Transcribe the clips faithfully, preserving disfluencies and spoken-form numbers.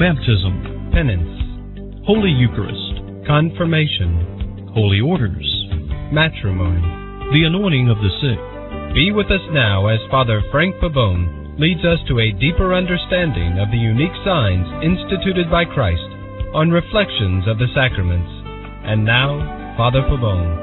baptism, penance, Holy Eucharist, confirmation, holy orders, matrimony, the anointing of the sick. Be with us now as Father Frank Pavone leads us to a deeper understanding of the unique signs instituted by Christ on Reflections of the Sacraments. And now, Father Pavone.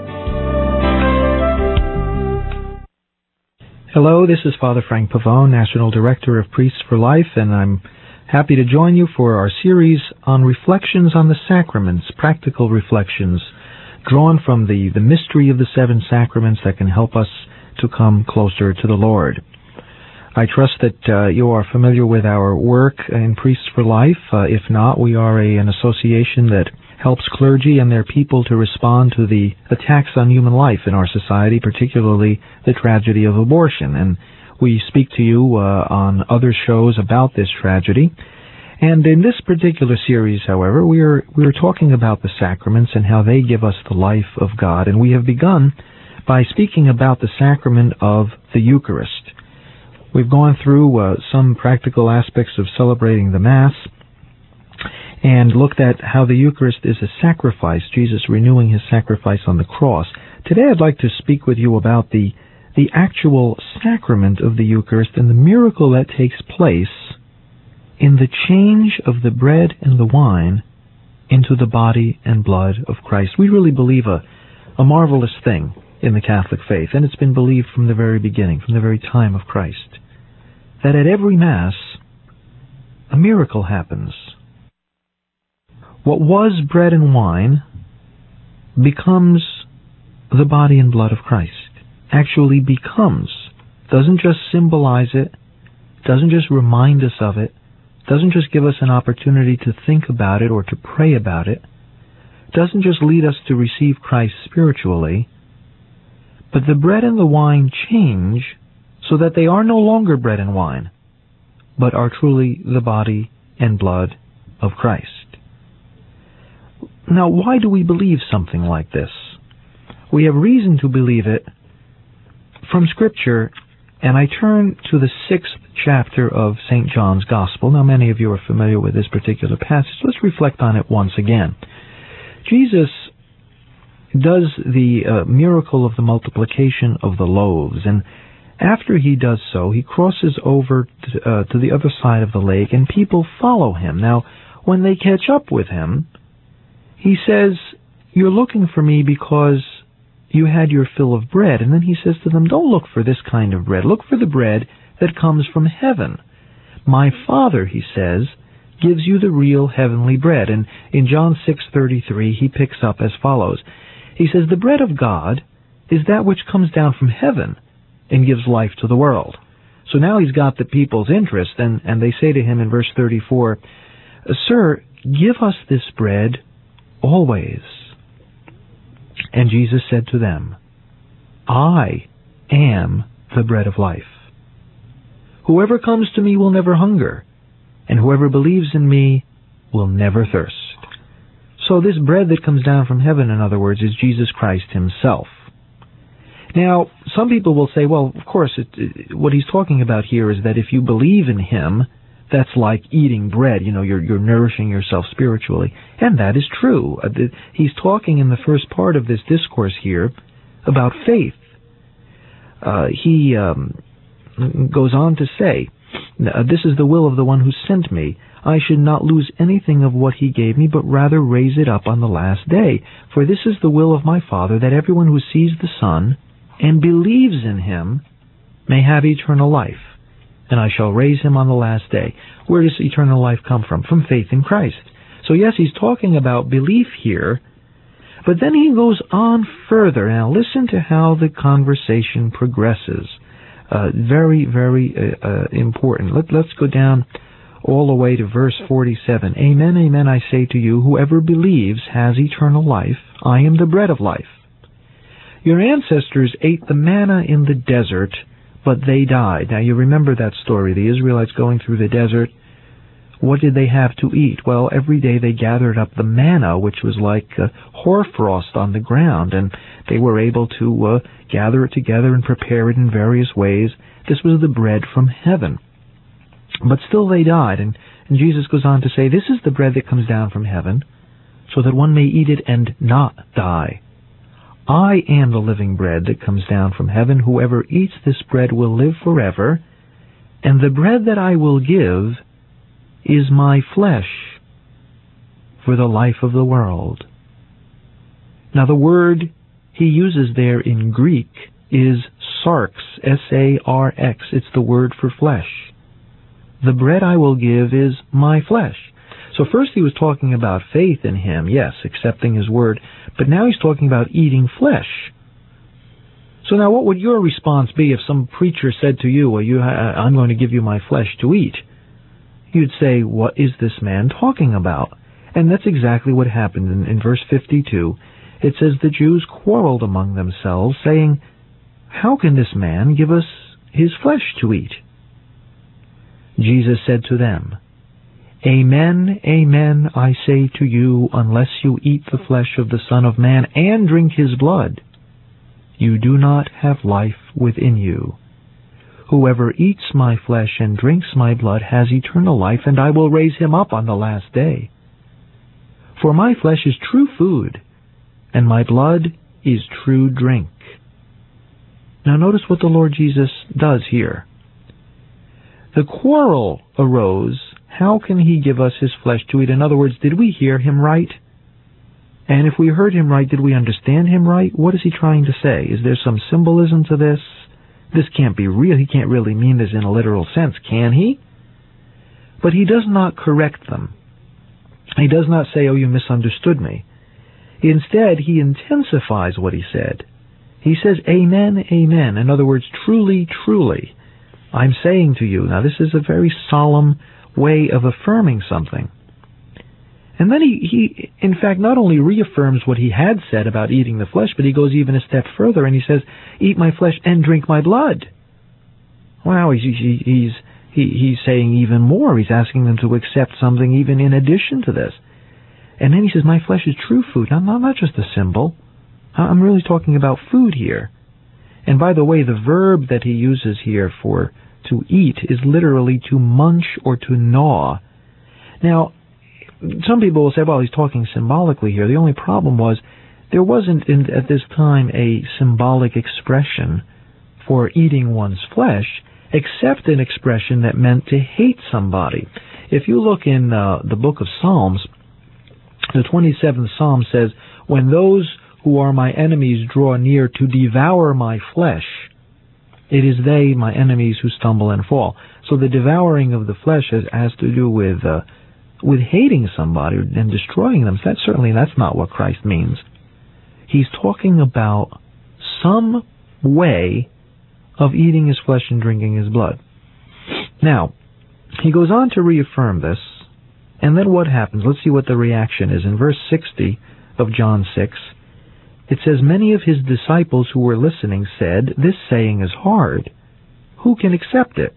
Hello, this is Father Frank Pavone, National Director of Priests for Life, and I'm happy to join you for our series on Reflections on the Sacraments, practical reflections drawn from the, the mystery of the seven sacraments that can help us to come closer to the Lord. I trust that uh, you are familiar with our work in Priests for Life. Uh, if not, we are a, an association that helps clergy and their people to respond to the attacks on human life in our society, particularly the tragedy of abortion. And we speak to you uh, on other shows about this tragedy. And in this particular series, however, we are we are talking about the sacraments and how they give us the life of God. And we have begun by speaking about the sacrament of the Eucharist. We've gone through uh, some practical aspects of celebrating the Mass and looked at how the Eucharist is a sacrifice, Jesus renewing his sacrifice on the cross. Today I'd like to speak with you about the the actual sacrament of the Eucharist and the miracle that takes place in the change of the bread and the wine into the body and blood of Christ. We really believe a, a marvelous thing in the Catholic faith, and it's been believed from the very beginning, from the very time of Christ, that at every Mass, a miracle happens. What was bread and wine becomes the body and blood of Christ. Actually becomes. Doesn't just symbolize it, doesn't just remind us of it, doesn't just give us an opportunity to think about it or to pray about it, doesn't just lead us to receive Christ spiritually, but the bread and the wine change so that they are no longer bread and wine, but are truly the body and blood of Christ. Now, why do we believe something like this? We have reason to believe it from Scripture, and I turn to the sixth chapter of Saint John's Gospel. Now, many of you are familiar with this particular passage. Let's reflect on it once again. Jesus does the uh, miracle of the multiplication of the loaves, and after he does so, he crosses over to, uh, to the other side of the lake, and people follow him. Now, when they catch up with him, he says, "You're looking for me because you had your fill of bread." And then he says to them, "Don't look for this kind of bread. Look for the bread that comes from heaven. My Father," he says, "gives you the real heavenly bread." And in John six thirty-three, he picks up as follows. He says, "The bread of God is that which comes down from heaven and gives life to the world." So now he's got the people's interest, and, and they say to him in verse thirty-four, "Sir, give us this bread always." And Jesus said to them, "I am the bread of life. Whoever comes to me will never hunger, and whoever believes in me will never thirst." So this bread that comes down from heaven, in other words, is Jesus Christ himself. Now, some people will say, well, of course, it, it, what he's talking about here is that if you believe in him, that's like eating bread. You know, you're, you're nourishing yourself spiritually. And that is true. Uh, the, he's talking in the first part of this discourse here about faith. Uh, he um, goes on to say, "This is the will of the one who sent me. I should not lose anything of what he gave me, but rather raise it up on the last day. For this is the will of my Father, that everyone who sees the Son and believes in him may have eternal life, and I shall raise him on the last day." Where does eternal life come from? From faith in Christ. So yes, he's talking about belief here, but then he goes on further. Now listen to how the conversation progresses. Uh, very, very uh, uh, important. Let, let's go down all the way to verse forty-seven. "Amen, amen, I say to you, whoever believes has eternal life. I am the bread of life. Your ancestors ate the manna in the desert, but they died." Now you remember that story, the Israelites going through the desert. What did they have to eat? Well, every day they gathered up the manna, which was like uh, hoarfrost on the ground, and they were able to uh, gather it together and prepare it in various ways. This was the bread from heaven. But still they died, and, and Jesus goes on to say, "This is the bread that comes down from heaven, so that one may eat it and not die. I am the living bread that comes down from heaven. Whoever eats this bread will live forever, and the bread that I will give is my flesh for the life of the world." Now the word he uses there in Greek is sarx, S A R X. It's the word for flesh. The bread I will give is my flesh. So first he was talking about faith in him, yes, accepting his word, but now he's talking about eating flesh. So now what would your response be if some preacher said to you, well, you, I'm going to give you my flesh to eat? You'd say, what is this man talking about? And that's exactly what happened in, in verse fifty-two. It says, the Jews quarreled among themselves, saying, how can this man give us his flesh to eat? Jesus said to them, Amen, amen, I say to you, unless you eat the flesh of the Son of Man and drink his blood, you do not have life within you. Whoever eats my flesh and drinks my blood has eternal life, and I will raise him up on the last day. For my flesh is true food, and my blood is true drink. Now notice what the Lord Jesus does here. The quarrel arose, how can he give us his flesh to eat? In other words, did we hear him right? And if we heard him right, did we understand him right? What is he trying to say? Is there some symbolism to this? This can't be real. He can't really mean this in a literal sense, can he? But he does not correct them. He does not say, oh, you misunderstood me. Instead, he intensifies what he said. He says, amen, amen. In other words, truly, truly, I'm saying to you. Now, this is a very solemn way of affirming something. And then he, he, in fact, not only reaffirms what he had said about eating the flesh, but he goes even a step further and he says, eat my flesh and drink my blood. Wow, he's, he, he's, he, he's saying even more. He's asking them to accept something even in addition to this. And then he says, my flesh is true food. Now, not, not just a symbol. I'm really talking about food here. And by the way, the verb that he uses here for to eat is literally to munch or to gnaw. Now, some people will say, well, he's talking symbolically here. The only problem was there wasn't in, at this time a symbolic expression for eating one's flesh, except an expression that meant to hate somebody. If you look in uh, the book of Psalms, the twenty-seventh Psalm says, when those who are my enemies draw near to devour my flesh, it is they, my enemies, who stumble and fall. So the devouring of the flesh has, has to do with uh, with hating somebody and destroying them. That certainly that's not what Christ means. He's talking about some way of eating his flesh and drinking his blood. Now, he goes on to reaffirm this, and then what happens? Let's see what the reaction is. In verse sixty of John six, it says, many of his disciples who were listening said, this saying is hard. Who can accept it?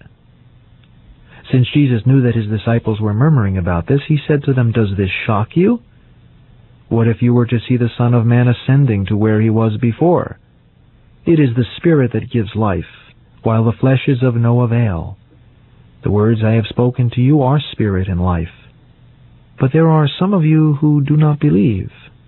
Since Jesus knew that his disciples were murmuring about this, he said to them, does this shock you? What if you were to see the Son of Man ascending to where he was before? It is the Spirit that gives life, while the flesh is of no avail. The words I have spoken to you are spirit and life. But there are some of you who do not believe.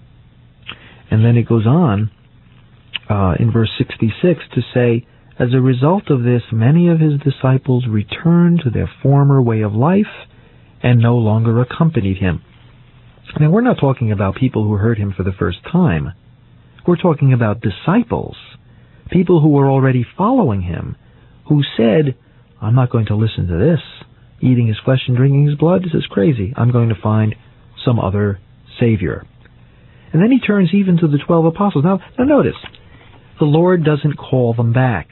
And then it goes on uh, in verse sixty-six to say, as a result of this, many of his disciples returned to their former way of life and no longer accompanied him. Now, we're not talking about people who heard him for the first time. We're talking about disciples, people who were already following him, who said, I'm not going to listen to this. Eating his flesh and drinking his blood, this is crazy. I'm going to find some other Savior. And then he turns even to the twelve apostles. Now, now notice, the Lord doesn't call them back.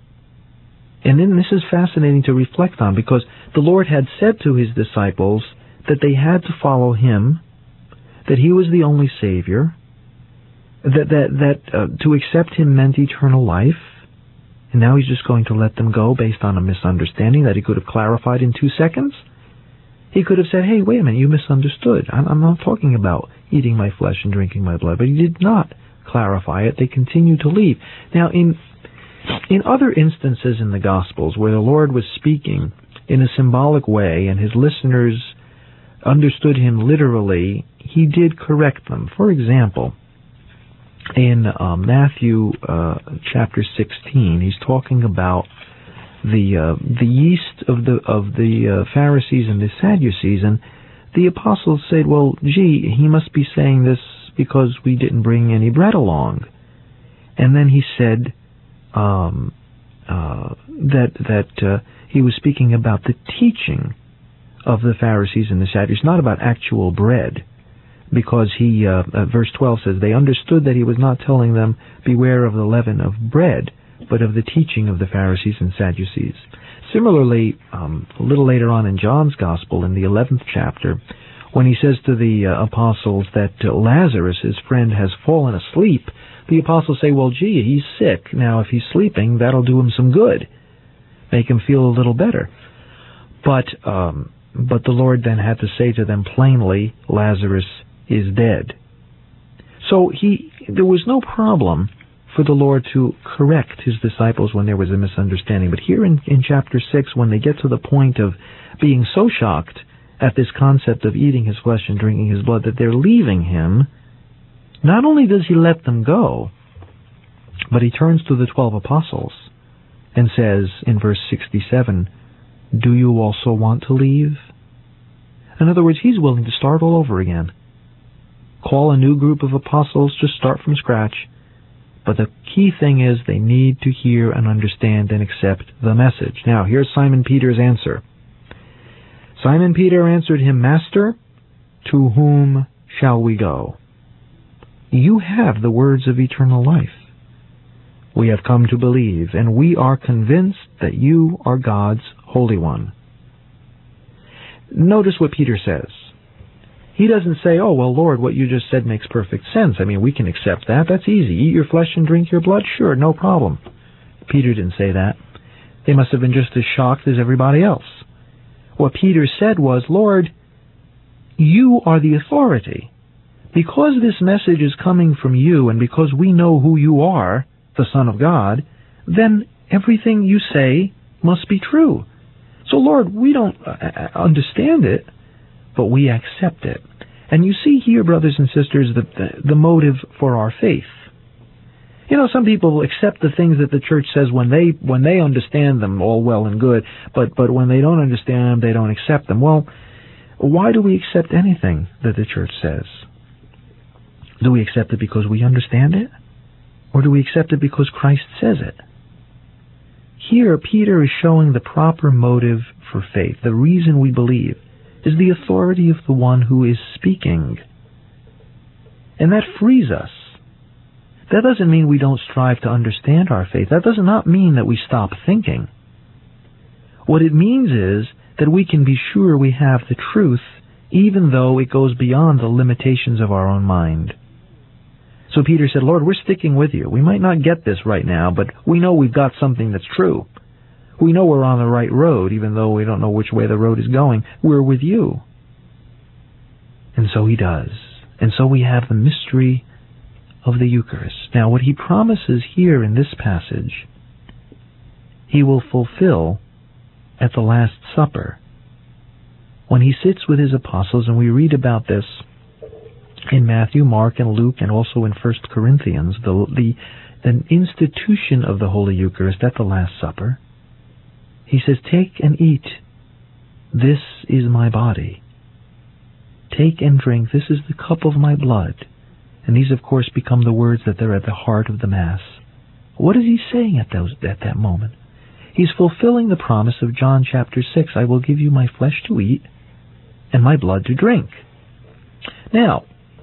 And then this is fascinating to reflect on, because the Lord had said to his disciples that they had to follow him, that he was the only Savior, that that that uh, to accept him meant eternal life. And now he's just going to let them go based on a misunderstanding that he could have clarified in two seconds. He could have said, hey, wait a minute, you misunderstood. I'm, I'm not talking about eating my flesh and drinking my blood. But he did not clarify it. They continued to leave. Now, in in other instances in the Gospels where the Lord was speaking in a symbolic way and his listeners understood him literally, he did correct them. For example, in uh, Matthew uh, chapter sixteen, he's talking about the uh, the yeast of the of the uh, Pharisees and the Sadducees, and the apostles said, "Well, gee, he must be saying this because we didn't bring any bread along." And then he said um, uh, that that uh, he was speaking about the teaching of the Pharisees and the Sadducees, not about actual bread, because he, uh, uh, verse twelve says, they understood that he was not telling them, beware of the leaven of bread, but of the teaching of the Pharisees and Sadducees. Similarly, um, a little later on in John's Gospel, in the eleventh chapter, when he says to the uh, apostles that uh, Lazarus, his friend, has fallen asleep, the apostles say, well, gee, he's sick. Now, if he's sleeping, that'll do him some good, make him feel a little better. But um, but the Lord then had to say to them plainly, Lazarus is dead. So he there was no problem for the Lord to correct his disciples when there was a misunderstanding. But here in, in chapter six, when they get to the point of being so shocked at this concept of eating his flesh and drinking his blood that they're leaving him, not only does he let them go, but he turns to the twelve apostles and says in verse sixty-seven, do you also want to leave? In other words, he's willing to start all over again. Call a new group of apostles, just start from scratch. But the key thing is they need to hear and understand and accept the message. Now, here's Simon Peter's answer. Simon Peter answered him, Master, to whom shall we go? You have the words of eternal life. We have come to believe, and we are convinced that you are God's Holy One. Notice what Peter says. He doesn't say, oh, well, Lord, what you just said makes perfect sense. I mean, we can accept that. That's easy. Eat your flesh and drink your blood? Sure, no problem. Peter didn't say that. They must have been just as shocked as everybody else. What Peter said was, Lord, you are the authority. Because this message is coming from you, and because we know who you are, the Son of God, then everything you say must be true. So, Lord, we don't understand it, but we accept it. And you see here, brothers and sisters, the, the, the motive for our faith. You know, some people accept the things that the church says when they when they understand them, all well and good, but, but when they don't understand them, they don't accept them. Well, why do we accept anything that the church says? Do we accept it because we understand it? Or do we accept it because Christ says it? Here, Peter is showing the proper motive for faith. The reason we believe is the authority of the one who is speaking. And that frees us. That doesn't mean we don't strive to understand our faith. That does not mean that we stop thinking. What it means is that we can be sure we have the truth, even though it goes beyond the limitations of our own mind. So Peter said, Lord, we're sticking with you. We might not get this right now, but we know we've got something that's true. We know we're on the right road, even though we don't know which way the road is going. We're with you. And so he does. And so we have the mystery of the Eucharist. Now, what he promises here in this passage, he will fulfill at the Last Supper. When he sits with his apostles, and we read about this in Matthew, Mark, and Luke, and also in First Corinthians, the, the, the institution of the Holy Eucharist at the Last Supper, he says, take and eat. This is my body. Take and drink. This is the cup of my blood. And these, of course, become the words that are at the heart of the Mass. What is he saying at, those, at that moment? He's fulfilling the promise of John chapter six, I will give you my flesh to eat and my blood to drink. Now,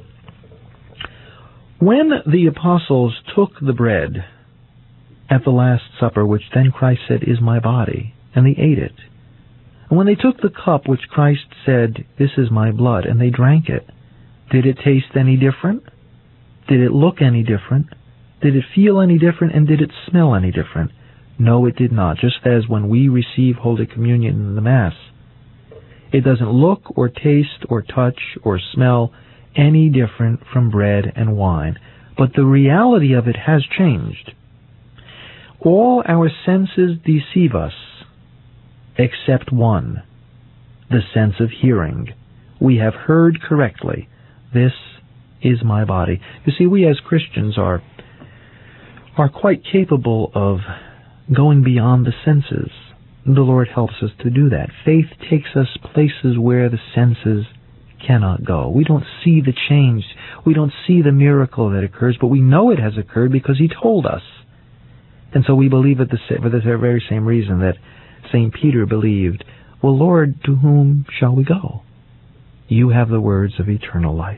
when the apostles took the bread at the Last Supper, which then Christ said is my body, and they ate it, and when they took the cup which Christ said, this is my blood, and they drank it, did it taste any different? Did it look any different? Did it feel any different? And did it smell any different? No, it did not. Just as when we receive Holy Communion in the Mass, it doesn't look or taste or touch or smell any different from bread and wine. But the reality of it has changed. All our senses deceive us. except one, the sense of hearing. We have heard correctly. This is my body. You see, we as Christians are are quite capable of going beyond the senses. The Lord helps us to do that. Faith takes us places where the senses cannot go. We don't see the change. We don't see the miracle that occurs, but we know it has occurred because He told us. And so we believe it for the very same reason that Saint Peter believed, well, Lord, to whom shall we go? You have the words of eternal life.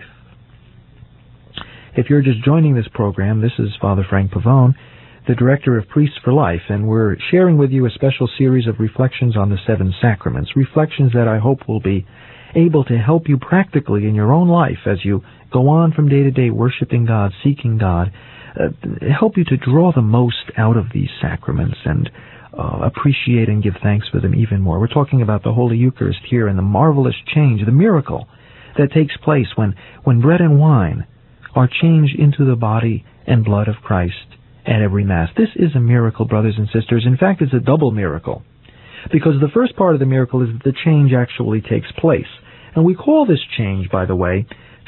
If you're just joining this program, this is Father Frank Pavone, the Director of Priests for Life, and we're sharing with you a special series of reflections on the seven sacraments, reflections that I hope will be able to help you practically in your own life as you go on from day to day worshiping God, seeking God, uh, help you to draw the most out of these sacraments and uh, appreciate and give thanks for them even more. We're talking about the Holy Eucharist here and the marvelous change, the miracle that takes place when, when bread and wine are changed into the body and blood of Christ at every Mass. This is a miracle, brothers and sisters. In fact, it's a double miracle, because the first part of the miracle is that the change actually takes place. And we call this change, by the way,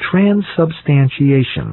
transubstantiation.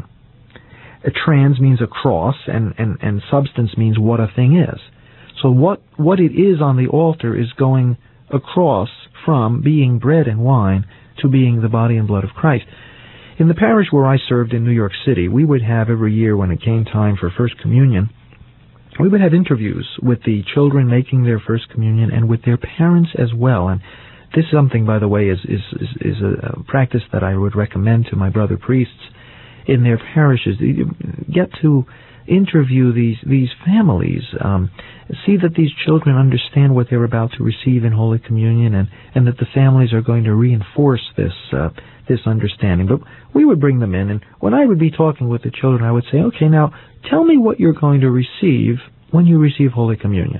A trans means across, and, and, and substance means what a thing is. So what, what it is on the altar is going across from being bread and wine to being the body and blood of Christ. In the parish where I served in New York City, we would have every year when it came time for First Communion, we would have interviews with the children making their First Communion and with their parents as well. And this is something, by the way, is, is, is, is a practice that I would recommend to my brother priests in their parishes. Get to interview these these families, um, see that these children understand what they're about to receive in Holy Communion, and, and that the families are going to reinforce this uh, this understanding. But we would bring them in, and when I would be talking with the children, I would say, okay, now tell me what you're going to receive when you receive Holy Communion.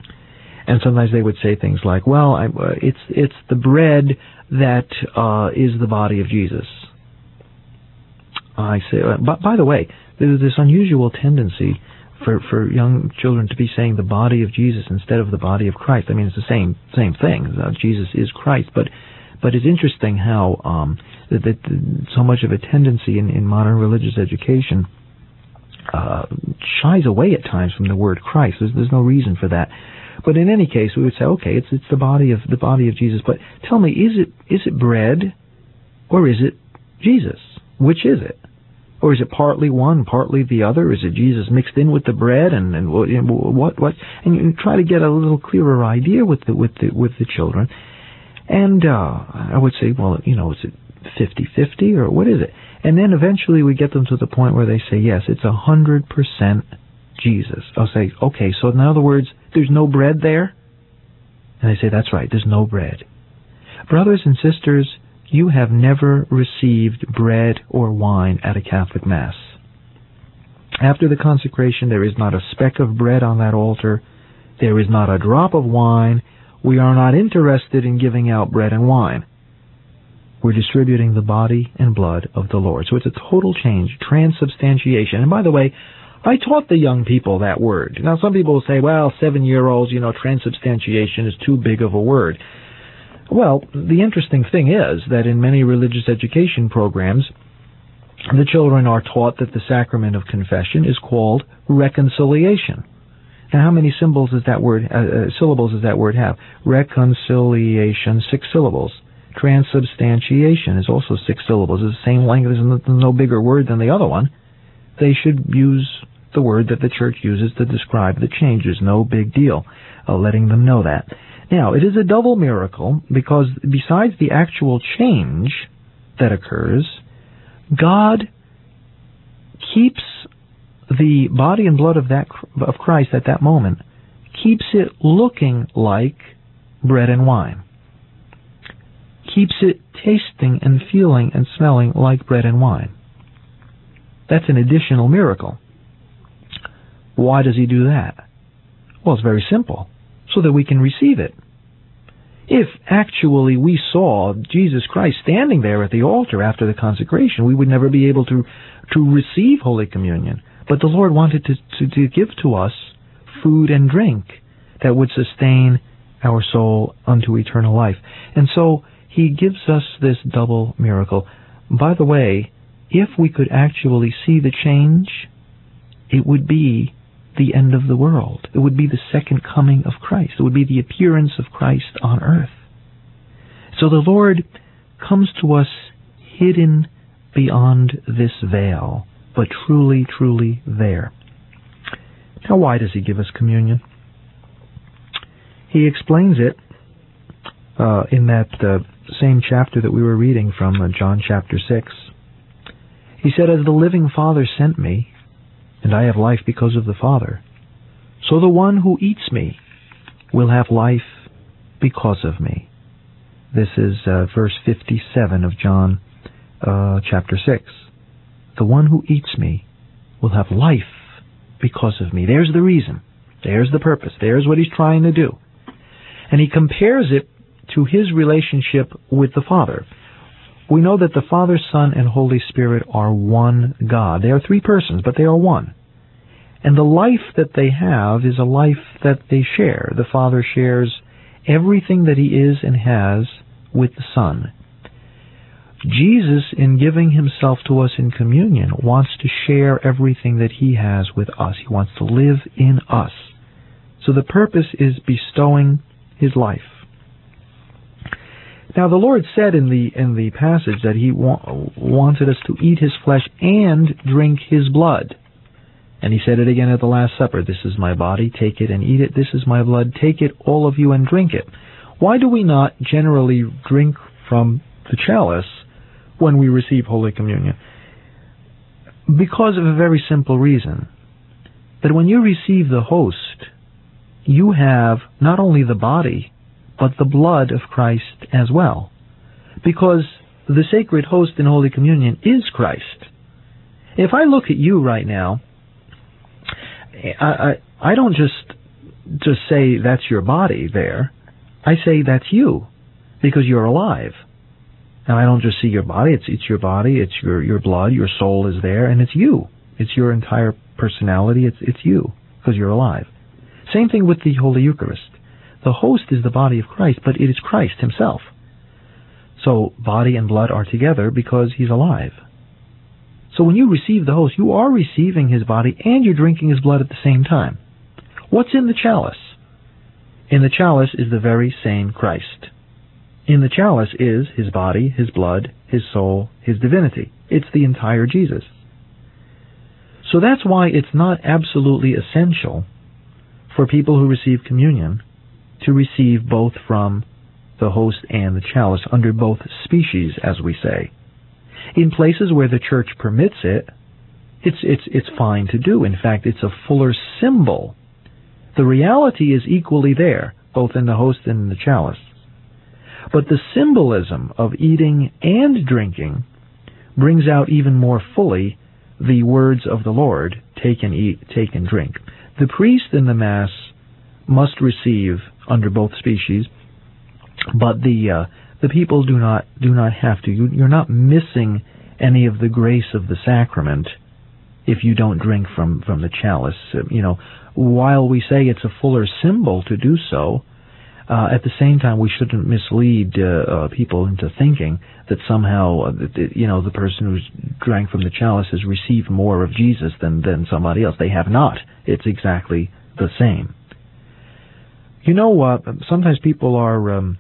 And sometimes they would say things like, well, I, uh, it's it's the bread that uh, is the body of Jesus. I say, uh, but by the way, there's this unusual tendency for, for young children to be saying the body of Jesus instead of the body of Christ. I mean, it's the same same thing. Uh, Jesus is Christ, but but it's interesting how um, that, that so much of a tendency in, in modern religious education uh, shies away at times from the word Christ. There's, there's no reason for that. But in any case, we would say, okay, it's it's the body of the body of Jesus. But tell me, is it is it bread or is it Jesus? Which is it? Or is it partly one, partly the other? Is it Jesus mixed in with the bread, and, and what what? And you try to get a little clearer idea with the with the with the children. And uh, I would say, well, you know, is it fifty-fifty or what is it? And then eventually we get them to the point where they say, yes, it's a hundred percent Jesus. I'll say, okay, so in other words, there's no bread there? And they say, that's right, there's no bread. Brothers and sisters, you have never received bread or wine at a Catholic Mass. After the consecration, there is not a speck of bread on that altar. There is not a drop of wine. We are not interested in giving out bread and wine. We're distributing the body and blood of the Lord. So it's a total change, transubstantiation. And by the way, I taught the young people that word. Now, some people will say, well, seven-year-olds, you know, transubstantiation is too big of a word. Well, the interesting thing is that in many religious education programs, the children are taught that the sacrament of confession is called reconciliation. Now, how many symbols does that word, uh, syllables does that word have? Reconciliation, six syllables. Transubstantiation is also six syllables. It's the same length. There's no bigger word than the other one. They should use the word that the Church uses to describe the change. There's no big deal uh, letting them know that. Now, it is a double miracle because besides the actual change that occurs, God keeps the body and blood of that of Christ at that moment, keeps it looking like bread and wine, keeps it tasting and feeling and smelling like bread and wine. That's an additional miracle. Why does he do that? Well, it's very simple. So that we can receive it. If actually we saw Jesus Christ standing there at the altar after the consecration, we would never be able to to receive Holy Communion. But the Lord wanted to, to, to give to us food and drink that would sustain our soul unto eternal life. And so he gives us this double miracle. By the way, if we could actually see the change, it would be the end of the world. It would be the second coming of Christ. It would be the appearance of Christ on earth. So the Lord comes to us hidden beyond this veil, but truly, truly there. Now, why does he give us communion? He explains it uh, in that uh, same chapter that we were reading from, uh, John chapter six. He said, "As the living Father sent me, and I have life because of the Father, so the one who eats me will have life because of me." This is uh, verse fifty-seven of John uh, chapter six. The one who eats me will have life because of me. There's the reason. There's the purpose. There's what he's trying to do. And he compares it to his relationship with the Father. We know that the Father, Son, and Holy Spirit are one God. They are three persons, but they are one. And the life that they have is a life that they share. The Father shares everything that he is and has with the Son. Jesus, in giving himself to us in communion, wants to share everything that he has with us. He wants to live in us. So the purpose is bestowing his life. Now, the Lord said in the in the passage that he wa- wanted us to eat his flesh and drink his blood. And he said it again at the Last Supper. "This is my body, take it and eat it. This is my blood, take it, all of you, and drink it." Why do we not generally drink from the chalice when we receive Holy Communion? Because of a very simple reason. That when you receive the host, you have not only the body, but the blood of Christ as well. Because the sacred host in Holy Communion is Christ. If I look at you right now, I, I, I don't just just say that's your body there. I say that's you, because you're alive. And I don't just see your body, it's it's your body, it's your, your blood, your soul is there, and it's you. It's your entire personality, it's it's you, because you're alive. Same thing with the Holy Eucharist. The host is the body of Christ, but it is Christ himself. So body and blood are together because he's alive. So when you receive the host, you are receiving his body and you're drinking his blood at the same time. What's in the chalice? In the chalice is the very same Christ. In the chalice is his body, his blood, his soul, his divinity. It's the entire Jesus. So that's why it's not absolutely essential for people who receive communion to receive both from the host and the chalice, under both species, as we say. In places where the Church permits it, it's it's it's fine to do. In fact, it's a fuller symbol. The reality is equally there, both in the host and in the chalice. But the symbolism of eating and drinking brings out even more fully the words of the Lord, take and eat, take and drink. The priest in the Mass must receive under both species, but the uh, the people do not do not have to. You, you're not missing any of the grace of the sacrament if you don't drink from, from the chalice. Uh, you know, while we say it's a fuller symbol to do so, uh, at the same time we shouldn't mislead uh, uh, people into thinking that somehow uh, that, you know the person who's drank from the chalice has received more of Jesus than than somebody else. They have not. It's exactly the same. You know, uh, sometimes people are um,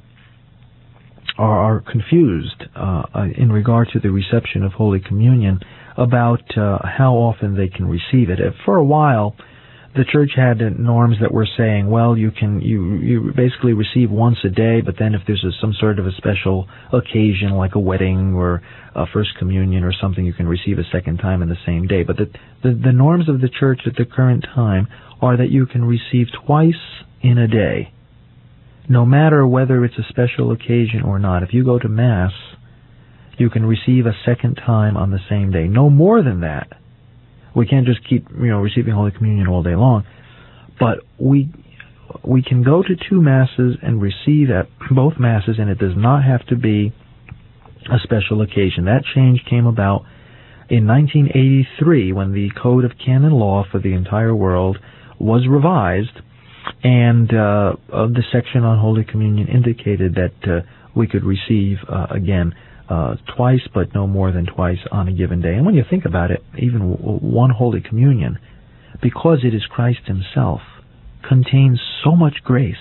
are, are confused uh, in regard to the reception of Holy Communion about uh, how often they can receive it. For a while, the Church had norms that were saying, well, you can you you basically receive once a day, but then if there's a, some sort of a special occasion like a wedding or a First Communion or something, you can receive a second time in the same day. But the the, the norms of the Church at the current time are that you can receive twice in a day, no matter whether it's a special occasion or not. If you go to Mass, you can receive a second time on the same day. No more than that. We can't just keep, you know, receiving Holy Communion all day long. But we we can go to two Masses and receive at both Masses, and it does not have to be a special occasion. That change came about in nineteen eighty-three when the Code of Canon Law for the entire world was revised And uh, of the section on Holy Communion indicated that uh, we could receive, uh, again, uh, twice, but no more than twice on a given day. And when you think about it, even w- one Holy Communion, because it is Christ himself, contains so much grace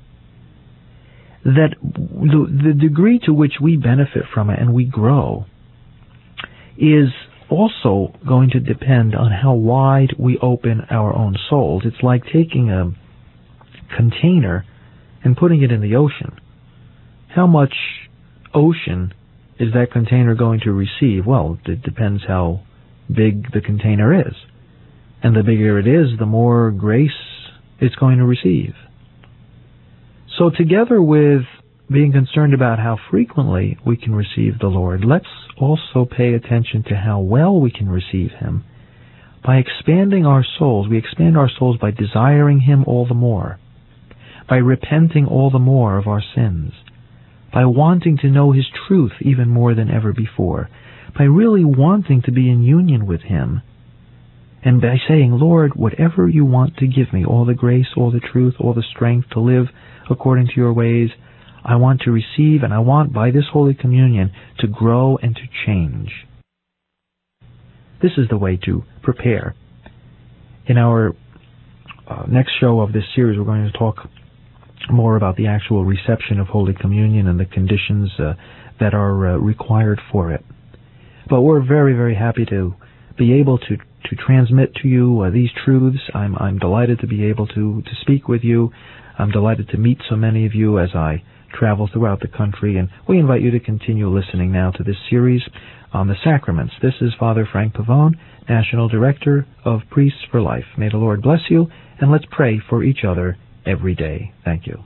that the, the degree to which we benefit from it and we grow is also going to depend on how wide we open our own souls. It's like taking a container and putting it in the ocean. How much ocean is that container going to receive? Well, it depends how big the container is. And the bigger it is, the more grace it's going to receive. So together with being concerned about how frequently we can receive the Lord, let's also pay attention to how well we can receive him. By expanding our souls, we expand our souls by desiring him all the more, by repenting all the more of our sins, by wanting to know his truth even more than ever before, by really wanting to be in union with him, and by saying, Lord, whatever you want to give me, all the grace, all the truth, all the strength to live according to your ways, I want to receive, and I want, by this Holy Communion, to grow and to change. This is the way to prepare. In our uh, next show of this series, we're going to talk more about the actual reception of Holy Communion and the conditions uh, that are uh, required for it. But we're very, very happy to be able to to transmit to you uh, these truths. I'm I'm delighted to be able to to speak with you. I'm delighted to meet so many of you as I travel throughout the country, and we invite you to continue listening now to this series on the sacraments. This is Father Frank Pavone, National Director of Priests for Life. May the Lord bless you, and let's pray for each other every day. Thank you.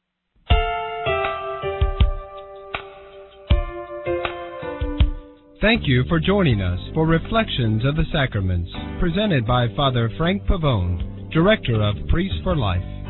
Thank you for joining us for Reflections of the Sacraments, presented by Father Frank Pavone, Director of Priests for Life.